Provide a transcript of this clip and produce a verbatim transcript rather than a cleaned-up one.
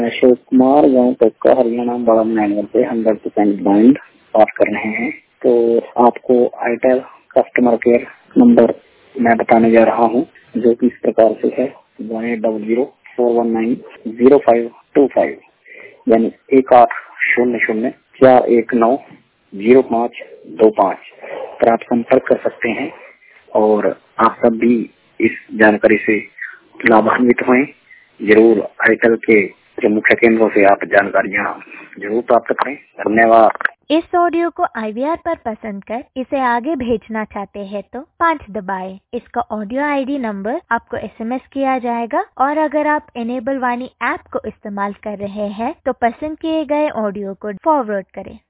अशोक कुमार गाँव पक्का हरियाणा बड़ा नगर से हंड्रेड परसेंट ब्रांड बात कर रहे हैं। तो आपको आईटेल कस्टमर केयर नंबर मैं बताने जा रहा हूँ, जो कि इस प्रकार से है one eight double zero four one nine zero five two five, यानी एक आठ शून्य शून्य चार एक नौ जीरो पाँच दो पाँच पर आप संपर्क कर सकते हैं। और आप सब भी इस जानकारी से लाभान्वित हुए। जरूर आईटेल के जो मुख्य केंद्रों से आप जानकारियाँ जरूर प्राप्त करें। धन्यवाद। इस ऑडियो को आई वी आर पर पसंद कर इसे आगे भेजना चाहते हैं तो पाँच दबाएं। इसका ऑडियो आई डी नंबर आपको एस एम एस किया जाएगा। और अगर आप इनेबल वाणी ऐप को इस्तेमाल कर रहे हैं तो पसंद किए गए ऑडियो को फॉरवर्ड करें।